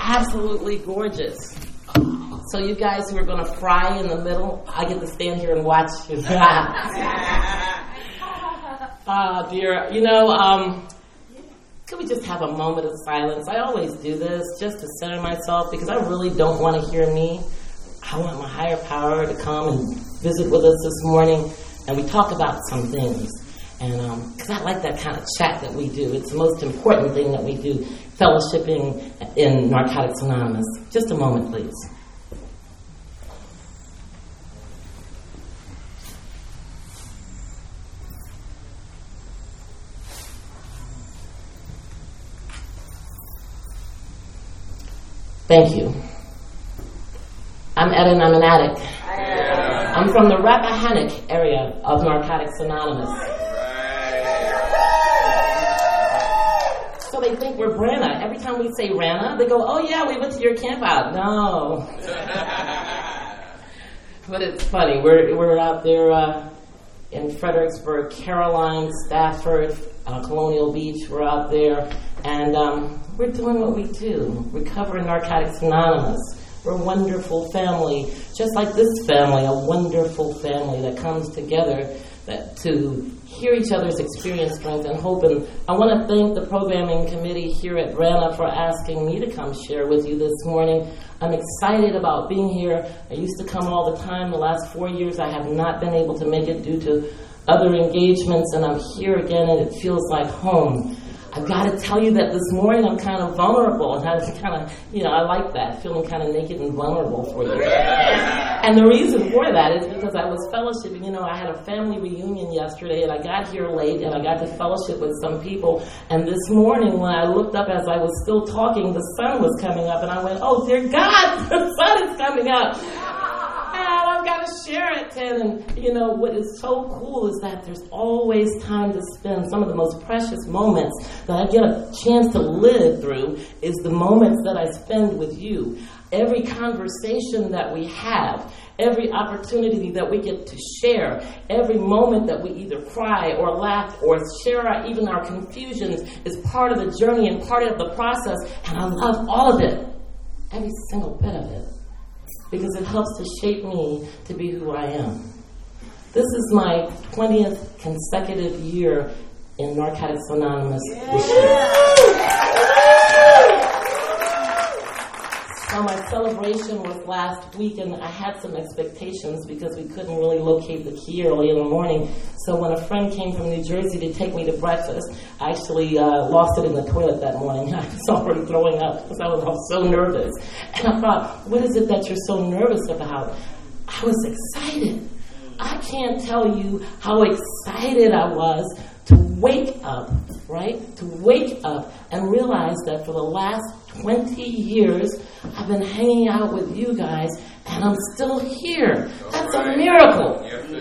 absolutely gorgeous. So you guys who are going to fry in the middle, I get to stand here and watch you. Oh, dear. Could we just have a moment of silence? I always do this just to center myself because I really don't want to hear me. I want my higher power to come and visit with us this morning, and we talk about some things. And because I like that kind of chat that we do. It's the most important thing that we do, fellowshipping in Narcotics Anonymous. Just a moment, please. Thank you. I'm Etta and I'm an addict. I'm from the Rappahannock area of Narcotics Anonymous. So they think we're Branna. Every time we say Rana, they go, oh yeah, we went to your camp out. No. But it's funny. We're out there in Fredericksburg, Caroline, Stafford, Colonial Beach. We're out there. And we're doing what we do. We're covering Narcotics Anonymous. We're a wonderful family, just like this family, a wonderful family that comes together to hear each other's experience, strength, and hope. And I want to thank the programming committee here at Branna for asking me to come share with you this morning. I'm excited about being here. I used to come all the time. The last 4 years I have not been able to make it due to other engagements, and I'm here again, and it feels like home. I've got to tell you that this morning I'm kind of vulnerable, and I like that, feeling kind of naked and vulnerable for you. And the reason for that is because I was fellowshipping. I had a family reunion yesterday, and I got here late, and I got to fellowship with some people. And this morning, when I looked up as I was still talking, the sun was coming up, and I went, oh, dear God, the sun is coming up. I've got to share it, Ted. And what is so cool is that there's always time to spend. Some of the most precious moments that I get a chance to live through is the moments that I spend with you. Every conversation that we have, every opportunity that we get to share, every moment that we either cry or laugh or share even our confusions is part of the journey and part of the process. And I love all of it, every single bit of it, because it helps to shape me to be who I am. This is my 20th consecutive year in Narcotics Anonymous this year. So my celebration was last week, and I had some expectations because we couldn't really locate the key early in the morning. So when a friend came from New Jersey to take me to breakfast, I actually lost it in the toilet that morning. I was already throwing up because I was so nervous. And I thought, what is it that you're so nervous about? I was excited. I can't tell you how excited I was to wake up, right? To wake up and realize that for the last 20 years, I've been hanging out with you guys, and I'm still here. That's a miracle.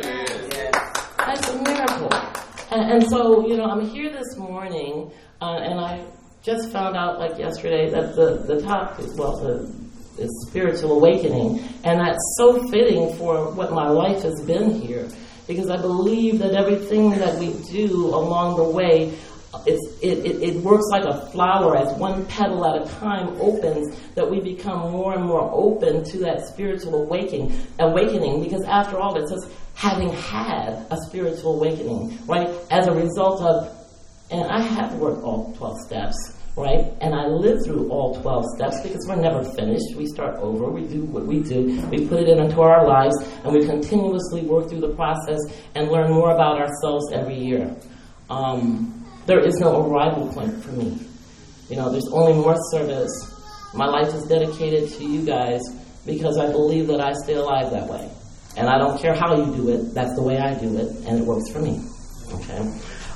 That's a miracle. And so, I'm here this morning, and I just found out, like yesterday, that the topic is, the spiritual awakening, and that's so fitting for what my life has been here, because I believe that everything that we do along the way, it works like a flower. As one petal at a time opens, that we become more and more open to that spiritual awakening, because after all, it says having had a spiritual awakening, right? As a result of, and I have worked all 12 steps, right? And I lived through all 12 steps because we're never finished. We start over. We do what we do. We put it into our lives, and we continuously work through the process and learn more about ourselves every year. There is no arrival point for me. There's only more service. My life is dedicated to you guys because I believe that I stay alive that way. And I don't care how you do it. That's the way I do it, and it works for me. Okay?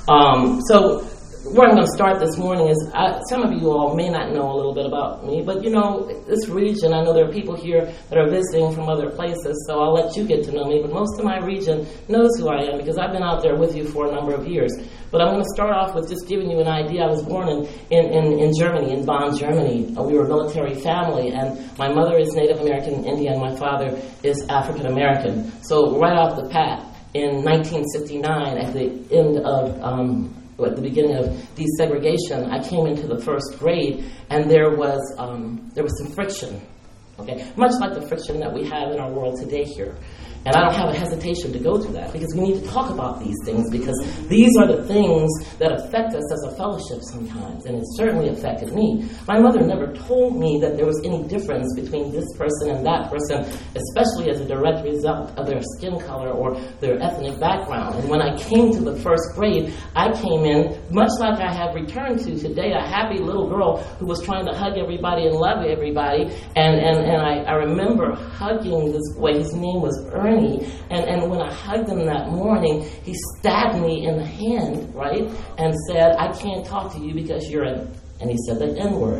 So where I'm going to start this morning is, some of you all may not know a little bit about me, but this region, I know there are people here that are visiting from other places, so I'll let you get to know me, but most of my region knows who I am because I've been out there with you for a number of years. But I'm going to start off with just giving you an idea. I was born in Germany, in Bonn, Germany. We were a military family, and my mother is Native American Indian, and my father is African American. So right off the bat, in 1959, at the end of at the beginning of desegregation, I came into the first grade, and there was some friction, okay? Much like the friction that we have in our world today here. And I don't have a hesitation to go through that, because we need to talk about these things, because these are the things that affect us as a fellowship sometimes, and it certainly affected me. My mother never told me that there was any difference between this person and that person, especially as a direct result of their skin color or their ethnic background. And when I came to the first grade, I came in, much like I have returned to today, a happy little girl who was trying to hug everybody and love everybody. And I remember hugging this boy. His name was Ernie. And when I hugged him that morning, he stabbed me in the hand, right? And said, I can't talk to you because you're an... And he said the N-word.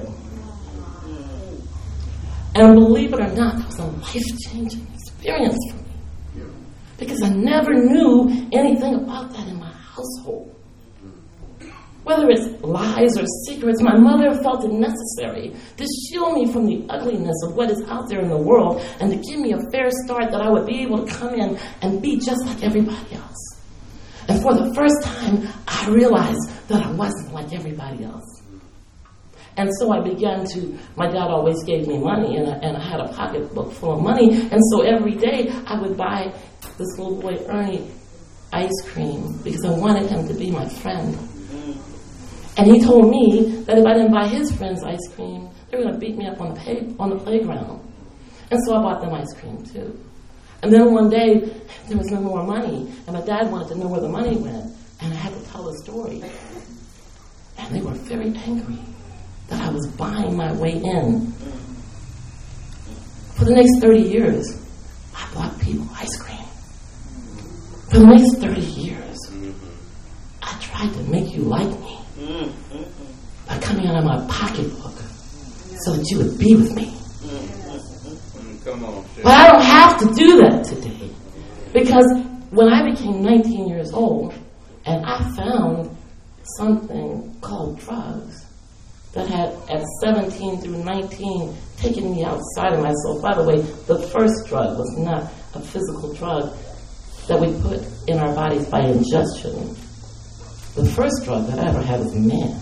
And believe it or not, that was a life-changing experience for me. Because I never knew anything about that in my household. Whether it's lies or secrets, my mother felt it necessary to shield me from the ugliness of what is out there in the world and to give me a fair start that I would be able to come in and be just like everybody else. And for the first time, I realized that I wasn't like everybody else. And so I began to, my dad always gave me money, and I had a pocketbook full of money. And so every day I would buy this little boy, Ernie, ice cream because I wanted him to be my friend. And he told me that if I didn't buy his friends ice cream, they were going to beat me up on the playground. And so I bought them ice cream too. And then one day, there was no more money, and my dad wanted to know where the money went, and I had to tell the story. And they were very angry that I was buying my way in. For the next 30 years, I bought people ice cream. For the next 30 years, I tried to make you like me by coming out of my pocketbook so that you would be with me. Come on, but I don't have to do that today, because when I became 19 years old and I found something called drugs that had at 17 through 19 taken me outside of myself. By the way, the first drug was not a physical drug that we put in our bodies by ingestion. The first drug that I ever had was man.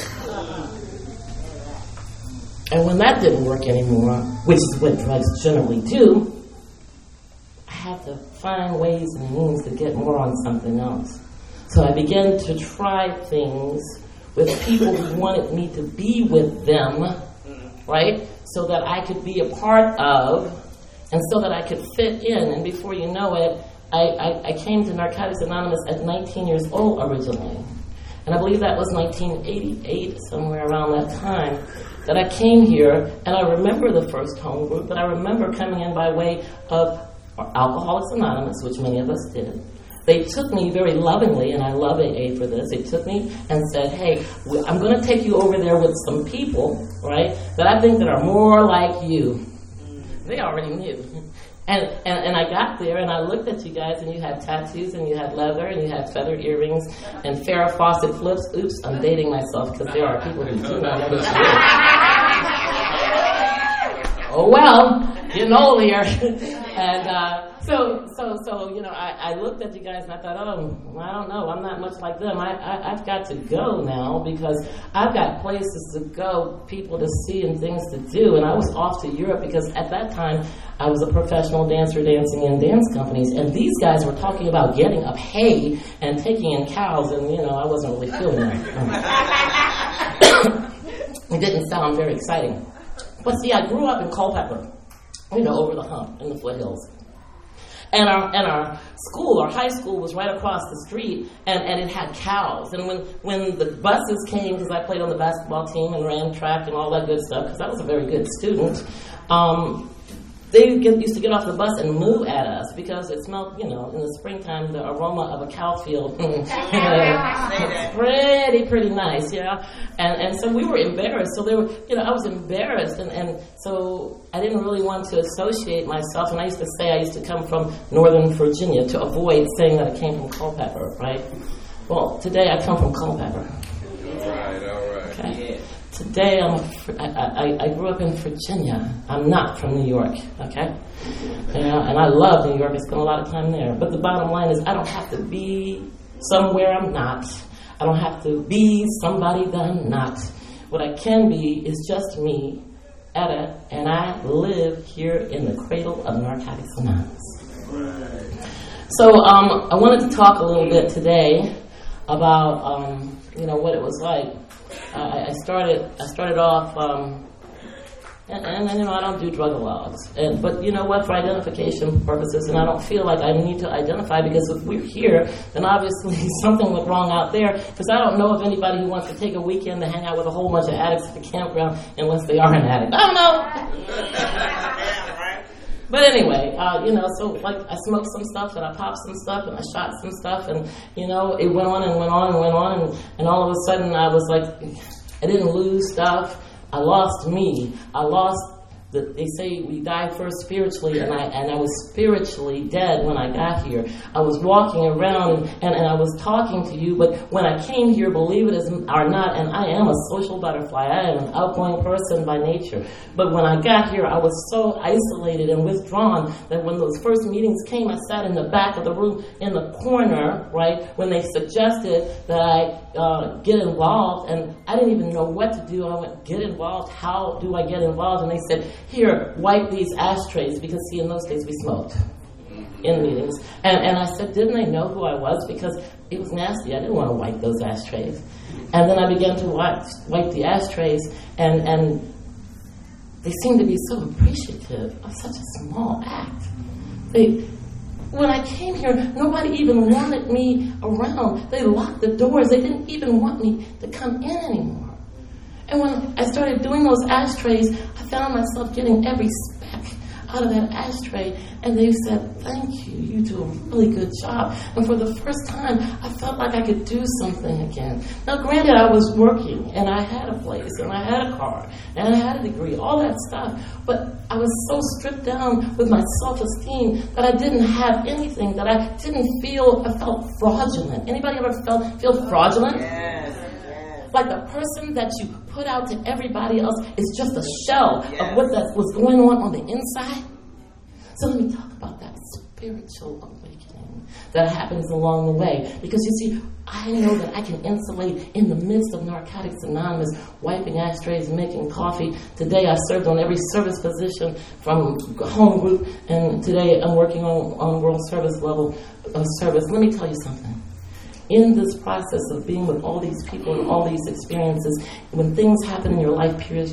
And when that didn't work anymore, which is what drugs generally do, I had to find ways and means to get more on something else. So I began to try things with people who wanted me to be with them, right? So that I could be a part of, and so that I could fit in. And before you know it, I came to Narcotics Anonymous at 19 years old originally. And I believe that was 1988, somewhere around that time, that I came here. And I remember the first home group, but I remember coming in by way of Alcoholics Anonymous, which many of us did. They took me very lovingly, and I love AA for this. They took me and said, hey, I'm going to take you over there with some people, right, that I think that are more like you. They already knew. And I got there, and I looked at you guys, and you had tattoos, and you had leather, and you had feathered earrings, and Farrah Fawcett flips. Oops, I'm dating myself, because there are people who do not understand. Oh, well, getting old here. And so you know, I looked at you guys, and I thought, oh, I don't know, I'm not much like them. I've got to go now, because I've got places to go, people to see, and things to do. And I was off to Europe, because at that time, I was a professional dancer dancing in dance companies, and these guys were talking about getting up hay and taking in cows, and, you know, I wasn't really feeling that. It didn't sound very exciting. But see, I grew up in Culpeper, you know, over the hump in the foothills. And our school, our high school, was right across the street, and it had cows. And when the buses came, because I played on the basketball team and ran track and all that good stuff, because I was a very good student, they used to get off the bus and moo at us, because it smelled, you know, in the springtime, the aroma of a cow field. pretty nice, yeah. And so we were embarrassed. So they were, you know, I was embarrassed, and so I didn't really want to associate myself. And I used to say I used to come from Northern Virginia to avoid saying that I came from Culpeper, right? Well, today I come from Culpeper. All right. Okay. Yeah. Today, I grew up in Virginia. I'm not from New York, okay? And I love New York. I spent a lot of time there. But the bottom line is I don't have to be somewhere I'm not. I don't have to be somebody that I'm not. What I can be is just me, Etta, and I live here in the cradle of Narcotics Anonymous. Right. So I wanted to talk a little bit today about what it was like. I started off. And I don't do drug logs. But you know what, for identification purposes, and I don't feel like I need to identify, because if we're here, then obviously something went wrong out there, because I don't know of anybody who wants to take a weekend to hang out with a whole bunch of addicts at the campground unless they are an addict. I don't know. But anyway, so like I smoked some stuff and I popped some stuff and I shot some stuff, and it went on and went on and went on, and all of a sudden I was like, I didn't lose stuff. I lost me. They say we die first spiritually, and I was spiritually dead when I got here. I was walking around and I was talking to you, but when I came here, believe it or not, and I am a social butterfly, I am an outgoing person by nature, but when I got here, I was so isolated and withdrawn that when those first meetings came, I sat in the back of the room in the corner, right, when they suggested that I get involved, and I didn't even know what to do. I went, get involved? How do I get involved? And they said, here, wipe these ashtrays, because see, in those days we smoked in meetings. And I said, didn't they know who I was? Because it was nasty. I didn't want to wipe those ashtrays. And then I began to wipe the ashtrays, and they seemed to be so appreciative of such a small act. When I came here, nobody even wanted me around. They locked the doors. They didn't even want me to come in anymore. And when I started doing those ashtrays, I found myself getting every speck out of that ashtray. And they said, thank you, you do a really good job. And for the first time, I felt like I could do something again. Now, granted, I was working, and I had a place, and I had a car, and I had a degree, all that stuff. But I was so stripped down with my self-esteem that I didn't have anything, that I felt fraudulent. Anybody ever feel fraudulent? Yes. Like the person that you put out to everybody else is just a shell of what was going on the inside. So let me talk about that spiritual awakening that happens along the way. Because you see, I know that I can insulate in the midst of Narcotics Anonymous, wiping ashtrays, making coffee. Today I served on every service position from home group, and today I'm working on world service level of service. Let me tell you something. In this process of being with all these people and all these experiences, when things happen in your life period,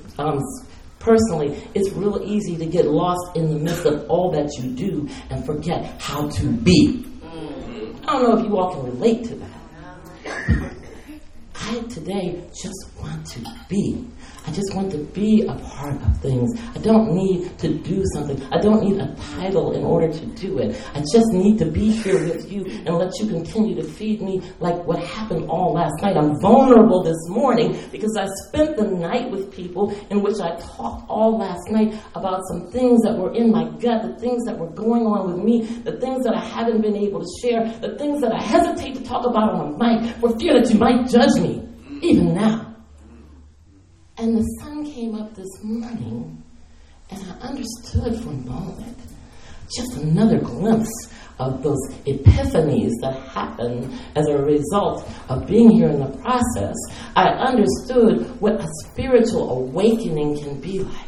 personally, it's real easy to get lost in the midst of all that you do and forget how to be. I don't know if you all can relate to that. I today just want to be. I just want to be a part of things. I don't need to do something. I don't need a title in order to do it. I just need to be here with you and let you continue to feed me like what happened all last night. I'm vulnerable this morning because I spent the night with people in which I talked all last night about some things that were in my gut, the things that were going on with me, the things that I haven't been able to share, the things that I hesitate to talk about on a mic for fear that you might judge me, even now. And the sun came up this morning, and I understood for a moment, just another glimpse of those epiphanies that happen as a result of being here in the process. I understood what a spiritual awakening can be like.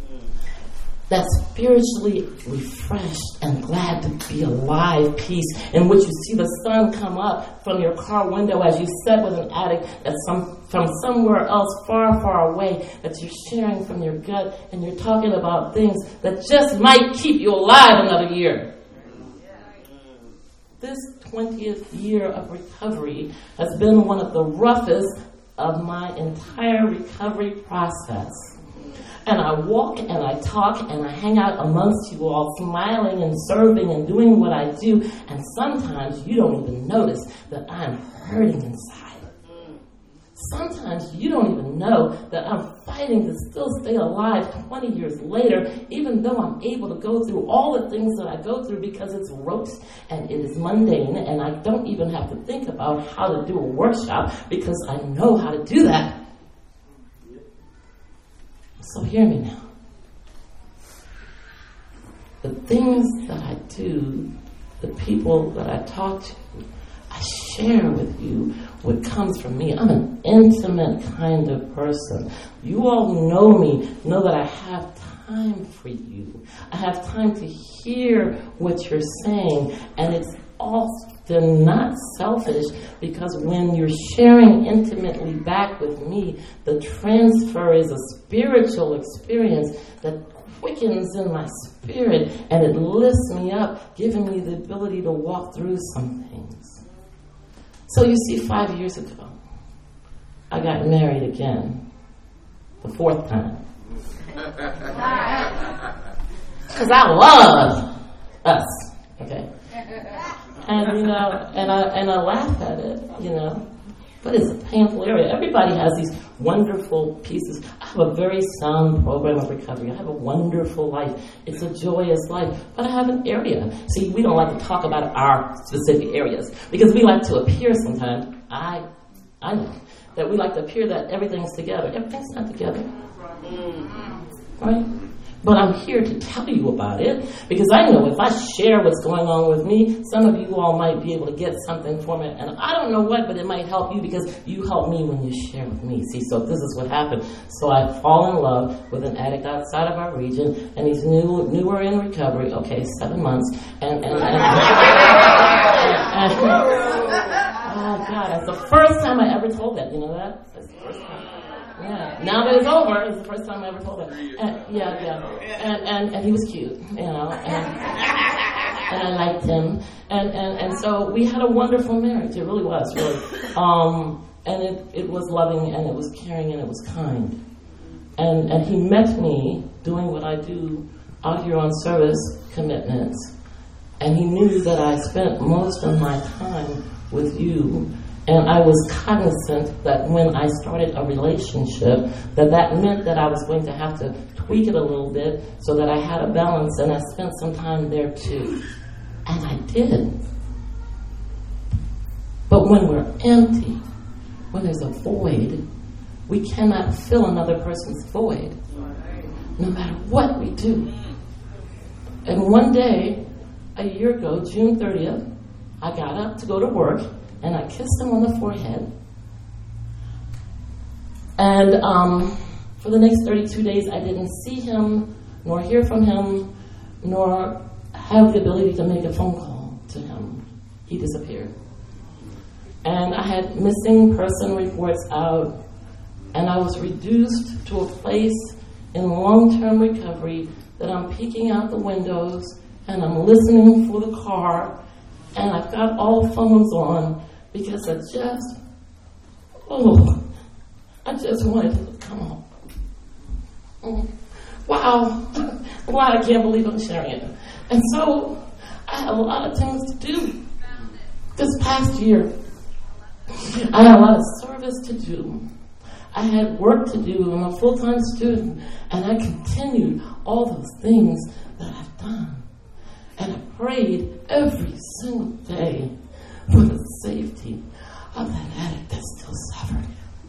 That spiritually refreshed and glad to be alive peace in which you see the sun come up from your car window as you sit with an addict that's from somewhere else far, far away, that you're sharing from your gut, and you're talking about things that just might keep you alive another year. This 20th year of recovery has been one of the roughest of my entire recovery process. And I walk and I talk and I hang out amongst you all, smiling and serving and doing what I do. And sometimes you don't even notice that I'm hurting inside. Sometimes you don't even know that I'm fighting to still stay alive 20 years later, even though I'm able to go through all the things that I go through because it's rote and it is mundane, and I don't even have to think about how to do a workshop because I know how to do that. So hear me now. The things that I do, the people that I talk to, I share with you what comes from me. I'm an intimate kind of person. You all know me, know that I have time for you. I have time to hear what you're saying, and it's often not selfish, because when you're sharing intimately back with me, the transfer is a spiritual experience that quickens in my spirit, and it lifts me up, giving me the ability to walk through some things. So you see, 5 years ago, I got married again, the 4th time. Because I love us, okay? And, you know, and I laugh at it, you know. But it's a painful area. Everybody has these wonderful pieces. I have a very sound program of recovery. I have a wonderful life. It's a joyous life. But I have an area. See, we don't like to talk about our specific areas because we like to appear sometimes. I know that we like to appear that everything's together. Everything's not together. Right? But I'm here to tell you about it because I know if I share what's going on with me, some of you all might be able to get something from it. And I don't know what, but it might help you because you help me when you share with me. See, so this is what happened. So I fall in love with an addict outside of our region, and he's newer in recovery. Okay, 7 months. And oh God, that's the first time I ever told that. You know that? That's the first time. Yeah. Now that it's over, it's the first time I ever told it. And, and he was cute, you know, and I liked him, and so we had a wonderful marriage. It really was, really, and it was loving, and it was caring, and it was kind, and he met me doing what I do out here on service commitments, and he knew that I spent most of my time with you. And I was cognizant that when I started a relationship, that meant that I was going to have to tweak it a little bit so that I had a balance, and I spent some time there too. And I did. But when we're empty, when there's a void, we cannot fill another person's void, no matter what we do. And one day, a year ago, June 30th, I got up to go to work, and I kissed him on the forehead. And for the next 32 days, I didn't see him, nor hear from him, nor have the ability to make a phone call to him. He disappeared. And I had missing person reports out, and I was reduced to a place in long-term recovery that I'm peeking out the windows, and I'm listening for the car, and I've got all phones on, because I just wanted to come home. Wow. Wow, I can't believe I'm sharing it. And so I had a lot of things to do this past year. I had a lot of service to do. I had work to do. I'm a full-time student. And I continued all those things that I've done. And I prayed every single day for the safety of that addict that's still suffering.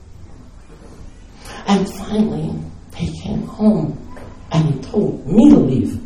And finally, he came home and he told me to leave.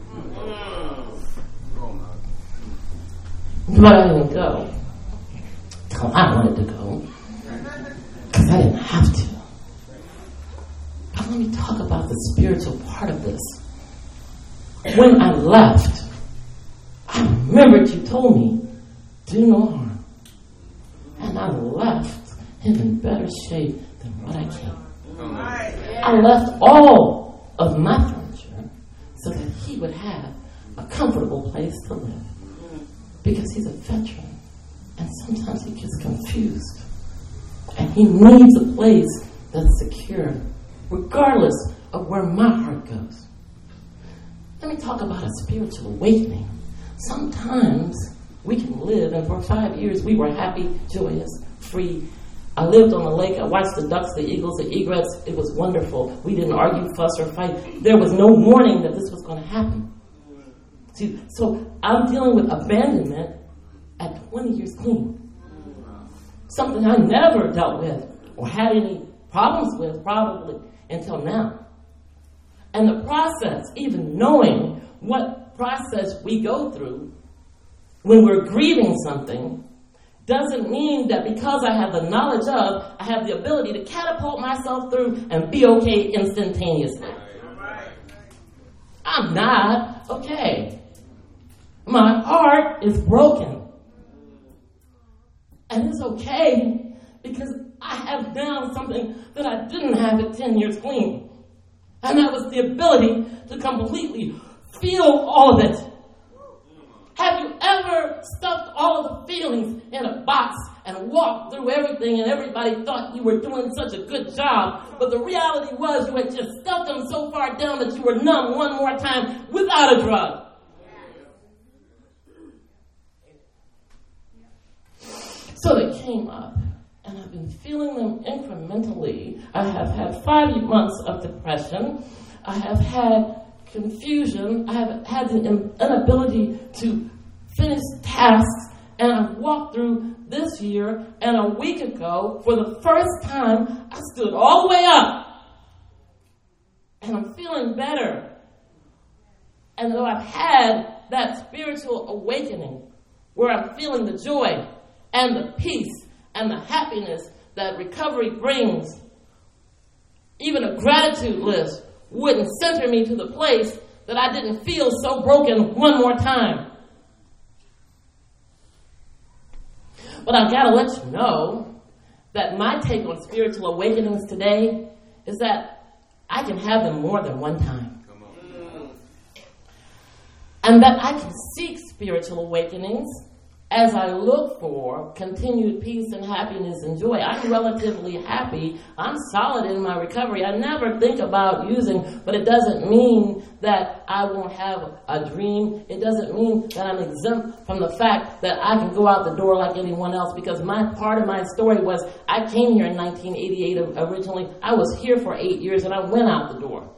But I didn't go. Well, I wanted to go because I didn't have to. But let me talk about the spiritual part of this. When I left, I remembered you told me, do no harm. And I left him in better shape than what I came. I left all of my furniture so that he would have a comfortable place to live. Because he's a veteran, and sometimes he gets confused. And he needs a place that's secure, regardless of where my heart goes. Let me talk about a spiritual awakening. Sometimes we can live, and for 5 years we were happy, joyous, free. I lived on the lake. I watched the ducks, the eagles, the egrets. It was wonderful. We didn't argue, fuss, or fight. There was no warning that this was going to happen. See, so I'm dealing with abandonment at 20 years clean. Something I never dealt with or had any problems with probably until now. And the process, even knowing what process we go through when we're grieving something, doesn't mean that because I have the knowledge of, I have the ability to catapult myself through and be okay instantaneously. I'm not okay. My heart is broken. And it's okay because I have now something that I didn't have at 10 years clean. And that was the ability to completely feel all of it. Have you ever stuffed all of the feelings in a box and walked through everything and everybody thought you were doing such a good job, but the reality was you had just stuffed them so far down that you were numb one more time without a drug? So they came up, and I've been feeling them incrementally. I have had 5 months of depression. I have had confusion. I have had the inability to finish tasks, and I've walked through this year, and a week ago, for the first time, I stood all the way up, and I'm feeling better. And though I've had that spiritual awakening where I'm feeling the joy and the peace and the happiness that recovery brings, even a gratitude list wouldn't center me to the place that I didn't feel so broken one more time. But I've got to let you know that my take on spiritual awakenings today is that I can have them more than one time. And that I can seek spiritual awakenings as I look for continued peace and happiness and joy. I'm relatively happy. I'm solid in my recovery. I never think about using, but it doesn't mean that I won't have a dream. It doesn't mean that I'm exempt from the fact that I can go out the door like anyone else, because my part of my story was I came here in 1988 originally. I was here for 8 years and I went out the door.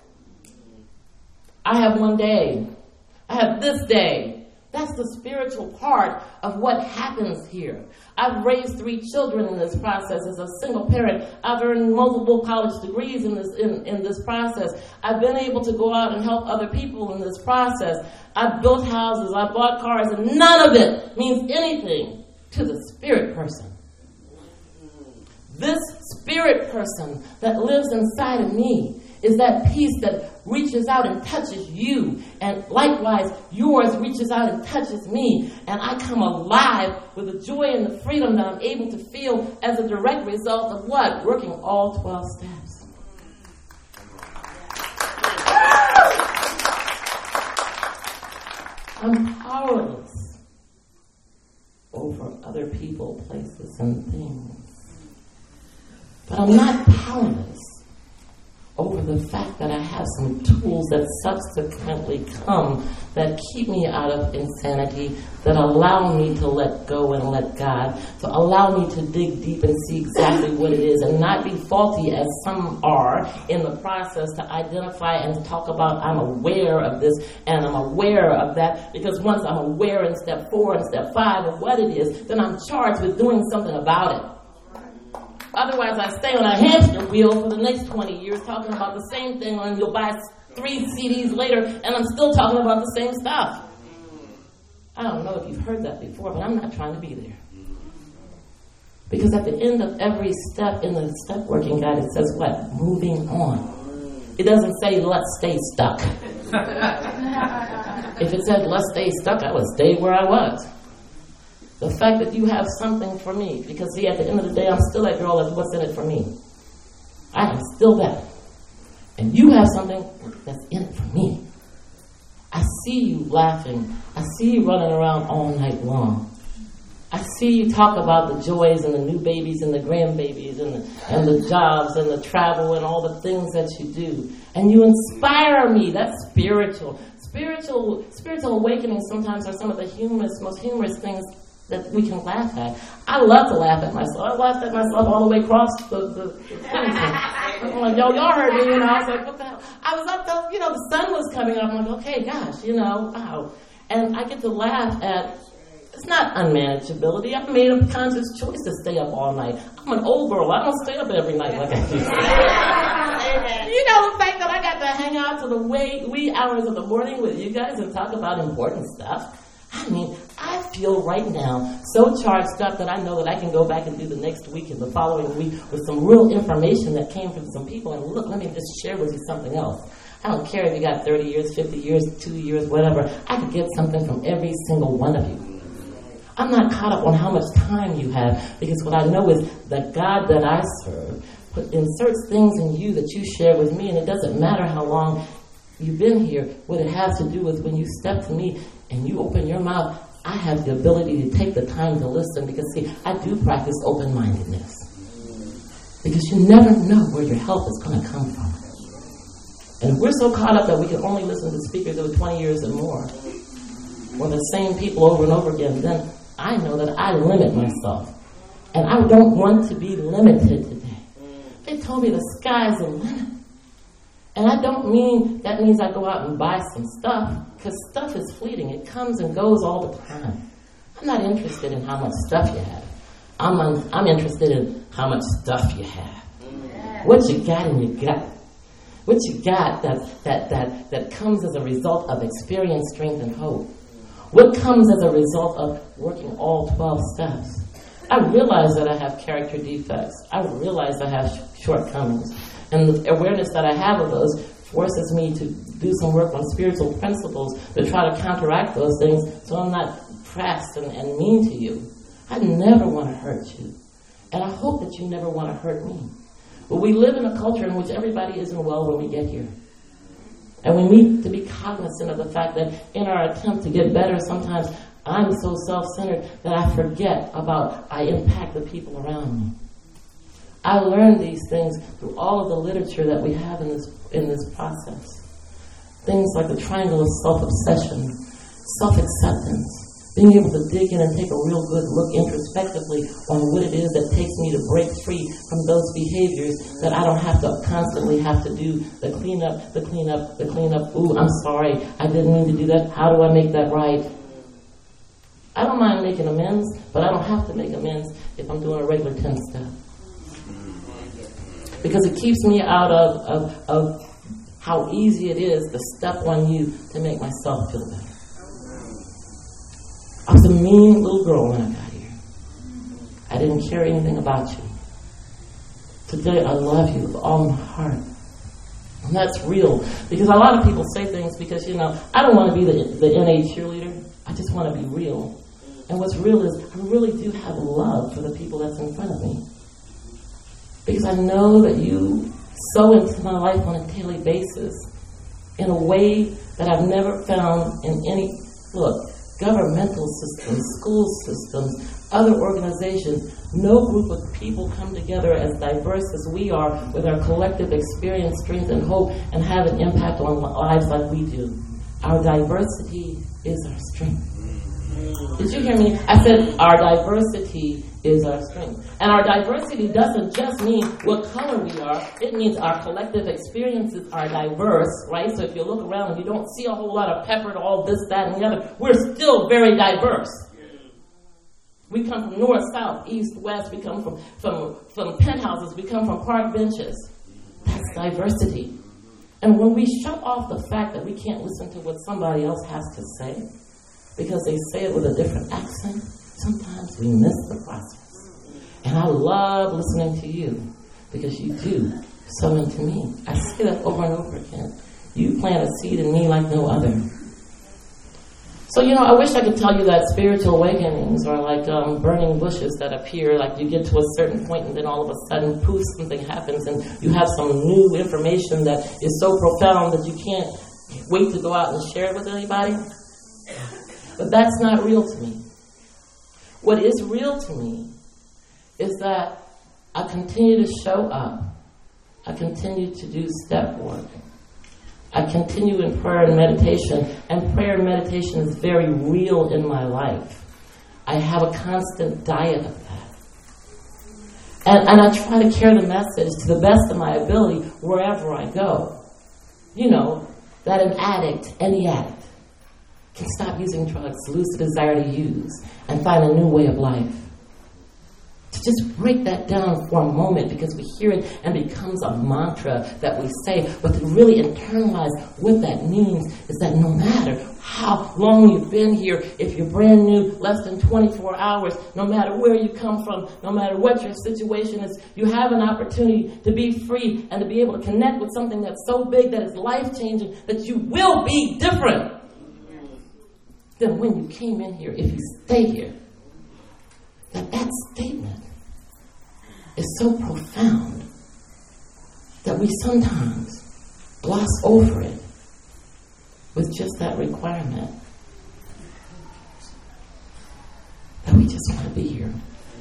I have one day. I have this day. That's the spiritual part of what happens here. I've raised 3 children in this process as a single parent. I've earned multiple college degrees in this process. I've been able to go out and help other people in this process. I've built houses, I've bought cars, and none of it means anything to the spirit person. This spirit person that lives inside of me is that peace that reaches out and touches you. And likewise, yours reaches out and touches me. And I come alive with the joy and the freedom that I'm able to feel as a direct result of what? Working all 12 steps. I'm powerless over other people, places, and things. But I'm not powerless over the fact that I have some tools that subsequently come that keep me out of insanity, that allow me to let go and let God, to allow me to dig deep and see exactly what it is and not be faulty as some are in the process to identify and to talk about I'm aware of this and I'm aware of that, because once I'm aware in step 4 and step 5 of what it is, then I'm charged with doing something about it. Otherwise, I stay on a hamster wheel for the next 20 years talking about the same thing, and you'll buy 3 CDs later, and I'm still talking about the same stuff. I don't know if you've heard that before, but I'm not trying to be there. Because at the end of every step in the step working guide, it says what? Moving on. It doesn't say, let's stay stuck. If it said, let's stay stuck, I would stay where I was. The fact that you have something for me, because see, at the end of the day, I'm still that girl that's what's in it for me. I am still that. And you have something that's in it for me. I see you laughing. I see you running around all night long. I see you talk about the joys and the new babies and the grandbabies and the jobs and the travel and all the things that you do. And you inspire me. That's spiritual. Spiritual awakenings sometimes are some of the most humorous things that we can laugh at. I love to laugh at myself. I laughed at myself all the way across the thing. I'm like, y'all heard me, I was like, what the hell? I was up, the sun was coming up. I'm like, okay, gosh, wow. And I get to laugh at, it's not unmanageability. I've made a conscious choice to stay up all night. I'm an old girl. I don't stay up every night like I used to. The fact that I got to hang out to the wee hours of the morning with you guys and talk about important stuff. I mean, I feel right now so charged up that I know that I can go back and do the next week and the following week with some real information that came from some people. And look, let me just share with you something else. I don't care if you got 30 years, 50 years, 2 years, whatever. I could get something from every single one of you. I'm not caught up on how much time you have, because what I know is that God that I serve inserts things in you that you share with me, and it doesn't matter how long you've been here. What it has to do with when you step to me and you open your mouth, I have the ability to take the time to listen, because, see, I do practice open-mindedness. Because you never know where your help is going to come from. And we're so caught up that we can only listen to speakers that are 20 years and more, or the same people over and over again. Then I know that I limit myself. And I don't want to be limited today. They told me the sky's the limit. And I don't mean that means I go out and buy some stuff, because stuff is fleeting. It comes and goes all the time. I'm not interested in how much stuff you have. I'm interested in how much stuff you have. What you got in your gut. What you got that comes as a result of experience, strength, and hope. What comes as a result of working all 12 steps. I realize that I have character defects. I realize I have shortcomings. And the awareness that I have of those forces me to do some work on spiritual principles to try to counteract those things so I'm not crass and mean to you. I never want to hurt you. And I hope that you never want to hurt me. But we live in a culture in which everybody isn't well when we get here. And we need to be cognizant of the fact that in our attempt to get better, sometimes I'm so self-centered that I forget about I impact the people around me. I learned these things through all of the literature that we have in this process. Things like the triangle of self-obsession, self-acceptance, being able to dig in and take a real good look introspectively on what it is that takes me to break free from those behaviors that I don't have to constantly have to do the cleanup. Ooh, I'm sorry, I didn't mean to do that. How do I make that right? I don't mind making amends, but I don't have to make amends if I'm doing a regular 10-step. Because it keeps me out of how easy it is to step on you to make myself feel better. I was a mean little girl when I got here. I didn't care anything about you. Today I love you with all my heart. And that's real. Because a lot of people say things because, I don't want to be the NA cheerleader. I just want to be real. And what's real is I really do have love for the people that's in front of me. Because I know that you sow into my life on a daily basis in a way that I've never found in any, governmental systems, school systems, other organizations. No group of people come together as diverse as we are with our collective experience, strength, and hope and have an impact on lives like we do. Our diversity is our strength. Did you hear me? I said our diversity is our strength. And our diversity doesn't just mean what color we are. It means our collective experiences are diverse, right? So if you look around and you don't see a whole lot of peppered, all this, that, and the other, we're still very diverse. We come from north, south, east, west. We come from penthouses. We come from park benches. That's diversity. And when we shut off the fact that we can't listen to what somebody else has to say, because they say it with a different accent, sometimes we miss the process. And I love listening to you because you do so into me. I say that over and over again. You plant a seed in me like no other. So, I wish I could tell you that spiritual awakenings are like burning bushes that appear, like you get to a certain point and then all of a sudden, poof, something happens and you have some new information that is so profound that you can't wait to go out and share it with anybody. But that's not real to me. What is real to me is that I continue to show up. I continue to do step work. I continue in prayer and meditation, and prayer and meditation is very real in my life. I have a constant diet of that. And I try to carry the message to the best of my ability wherever I go. That an addict, any addict, can stop using drugs, lose the desire to use, and find a new way of life. To just break that down for a moment, because we hear it and it becomes a mantra that we say. But to really internalize what that means is that no matter how long you've been here, if you're brand new, less than 24 hours, no matter where you come from, no matter what your situation is, you have an opportunity to be free and to be able to connect with something that's so big that is life-changing, that you will be different than when you came in here if you stay here. That statement is so profound that we sometimes gloss over it with just that requirement that we just want to be here.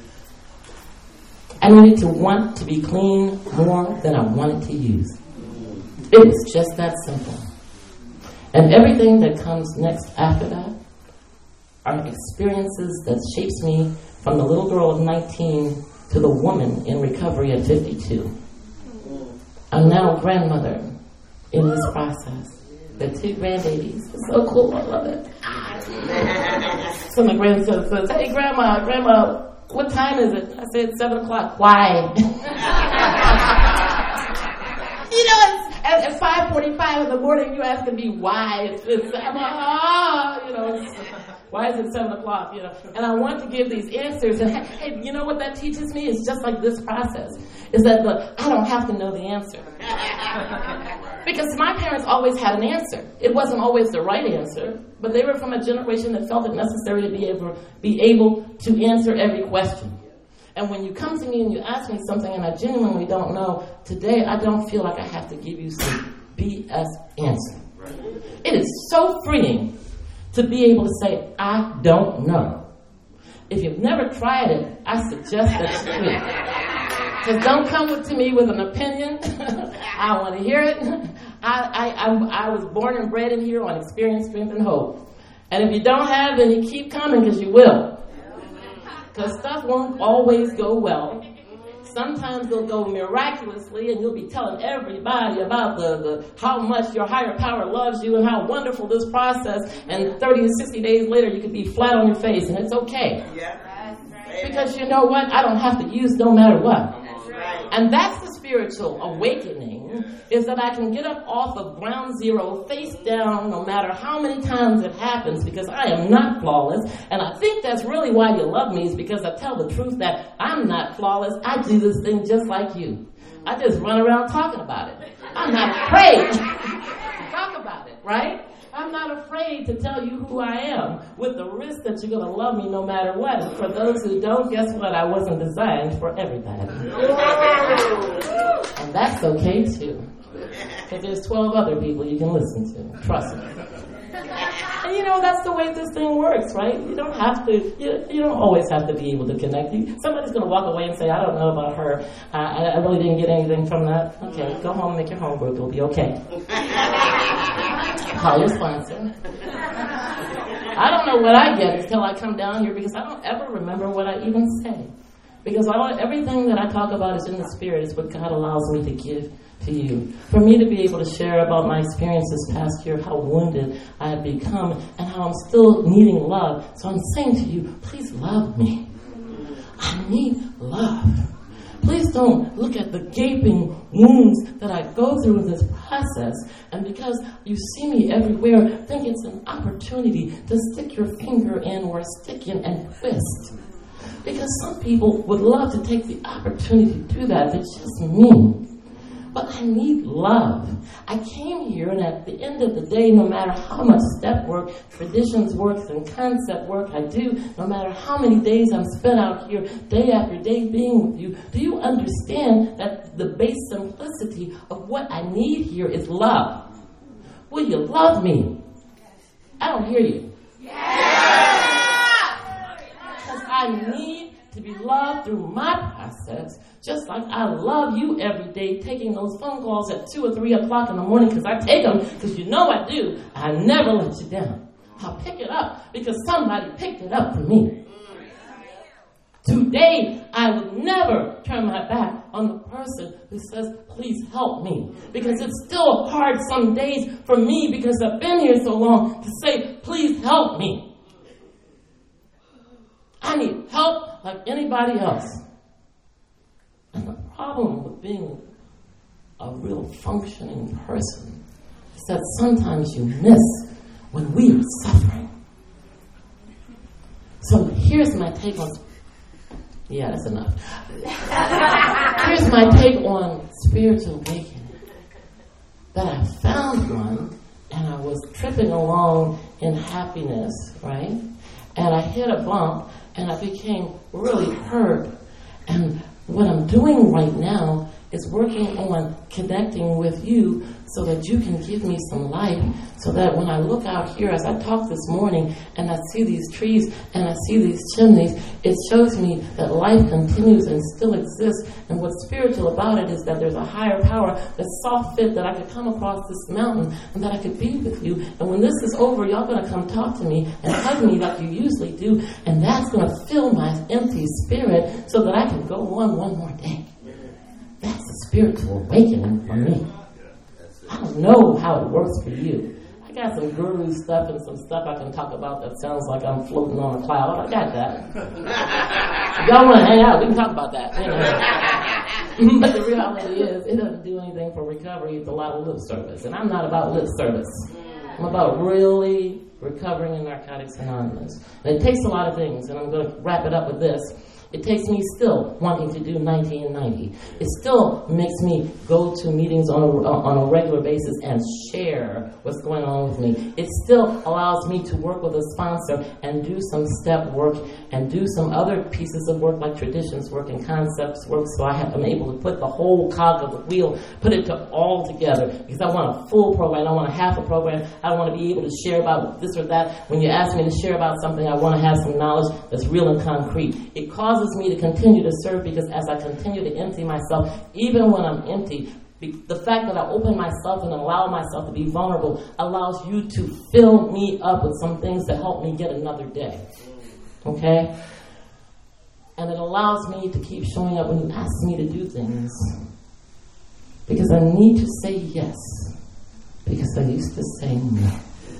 I needed to want to be clean more than I wanted to use. It was just that simple. And everything that comes next after that are experiences that shapes me from the little girl of 19 to the woman in recovery at 52. I'm now a grandmother in this process. The 2 grandbabies. It's so cool. I love it. So my grandson says, "Hey, Grandma, what time is it?" I said, 7 o'clock. Why? At 5:45 in the morning, you asking me why. Why is it 7 o'clock? And I want to give these answers. And hey, you know what that teaches me? It's just like this process. Is that I don't have to know the answer. Because my parents always had an answer. It wasn't always the right answer, but they were from a generation that felt it necessary to be able to answer every question. And when you come to me and you ask me something and I genuinely don't know, today I don't feel like I have to give you some BS answer. It is so freeing to be able to say, I don't know. If you've never tried it, I suggest that you do. Because don't come to me with an opinion. I want to hear it. I was born and bred in here on experience, strength, and hope. And if you don't have, then you keep coming, because you will. Because stuff won't always go well. Sometimes it'll go miraculously, and you'll be telling everybody about the how much your higher power loves you and how wonderful this process, and 30 to 60 days later you could be flat on your face, and it's okay. Because you know what? I don't have to use no matter what. And that's the spiritual awakening, is that I can get up off of ground zero, face down, no matter how many times it happens, because I am not flawless. And I think that's really why you love me, is because I tell the truth that I'm not flawless. I do this thing just like you. I just run around talking about it. I'm not afraid to talk about it, right? I'm not afraid to tell you who I am, with the risk that you're going to love me no matter what. And for those who don't, guess what? I wasn't designed for everybody. And that's okay, too. Because there's 12 other people you can listen to. Trust me. And that's the way this thing works, right? You don't have to, you don't always have to be able to connect. Somebody's going to walk away and say, I don't know about her. I really didn't get anything from that. Okay, go home and make your homework. It'll be okay. Call your sponsor. I don't know what I get until I come down here, because I don't ever remember what I even say. Because everything that I talk about is in the spirit. It's what God allows me to give to you. For me to be able to share about my experience this past year, how wounded I have become, and how I'm still needing love. So I'm saying to you, please love me. I need love. Please don't look at the gaping wounds that I go through in this process, and because you see me everywhere, think it's an opportunity to stick your finger in or stick in and twist. Because some people would love to take the opportunity to do that. It's just me. But I need love. I came here, and at the end of the day, no matter how much step work, traditions work, and concept work I do, no matter how many days I'm spent out here, day after day being with you, do you understand that the base simplicity of what I need here is love? Will you love me? I don't hear you. Because I need to be loved through my process, just like I love you every day, taking those phone calls at 2 or 3 o'clock in the morning, because I take them, because you know I do. I never let you down. I'll pick it up because somebody picked it up for me. Today, I would never turn my back on the person who says, please help me. Because it's still hard some days for me, because I've been here so long, to say, please help me. I need help like anybody else. problem with being a real functioning person is that sometimes you miss when we are suffering. So here's my take on... Yeah, that's enough. Here's my take on spiritual awakening. That I found one, and I was tripping along in happiness, right? And I hit a bump, and I became really hurt. And what I'm doing right now is working on connecting with you so that you can give me some light, so that when I look out here, as I talked this morning, and I see these trees and I see these chimneys, it shows me that life continues and still exists. And what's spiritual about it is that there's a higher power that saw fit that I could come across this mountain and that I could be with you. And when this is over, y'all going to come talk to me and hug me like you usually do. And that's going to fill my empty spirit so that I can go on one more day. That's a spiritual awakening for me. I don't know how it works for you. I got some guru stuff and some stuff I can talk about that sounds like I'm floating on a cloud. I got that. If y'all want to hang out, we can talk about that. You know. But the reality is, it doesn't do anything for recovery. It's a lot of lip service. And I'm not about lip service. I'm about really recovering in Narcotics Anonymous. And it takes a lot of things, and I'm going to wrap it up with this. It takes me still wanting to do 90 and 90. It still makes me go to meetings on a regular basis and share what's going on with me. It still allows me to work with a sponsor and do some step work and do some other pieces of work like traditions work and concepts work, so I'm able to put the whole cog of the wheel, put it all together, because I want a full program. I don't want a half a program. I don't want to be able to share about this or that. When you ask me to share about something, I want to have some knowledge that's real and concrete. It causes me to continue to serve, because as I continue to empty myself, even when I'm empty, the fact that I open myself and allow myself to be vulnerable allows you to fill me up with some things to help me get another day. Okay? And it allows me to keep showing up when you ask me to do things, because I need to say yes, because I used to say no.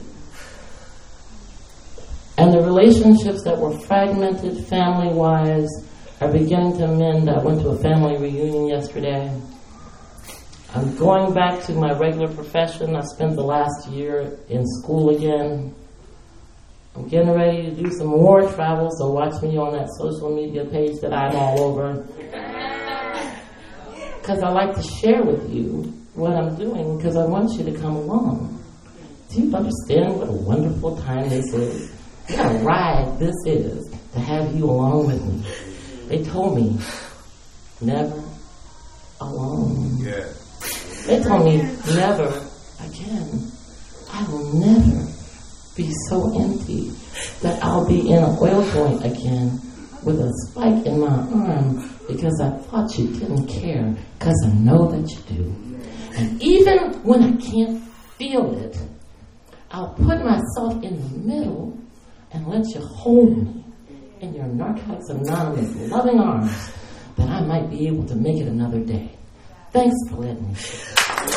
And the relationships that were fragmented family-wise are beginning to mend. I went to a family reunion yesterday. I'm going back to my regular profession. I spent the last year in school again. I'm getting ready to do some more travel, so watch me on that social media page that I'm all over. Because I like to share with you what I'm doing, because I want you to come along. Do you understand what a wonderful time this is? What a ride this is to have you along with me. They told me, never alone. Yeah. They told me, never again. I will never be so empty that I'll be in an oil joint again with a spike in my arm because I thought you didn't care, because I know that you do. And even when I can't feel it, I'll put myself in the middle and let you hold me in your Narcotics Anonymous loving arms, that I might be able to make it another day. Thanks for letting me share.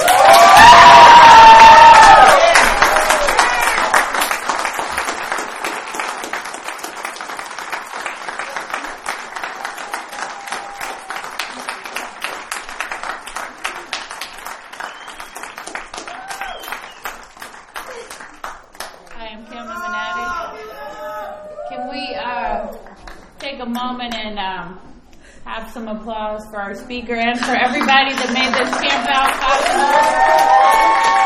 Have some applause for our speaker and for everybody that made this camp out possible.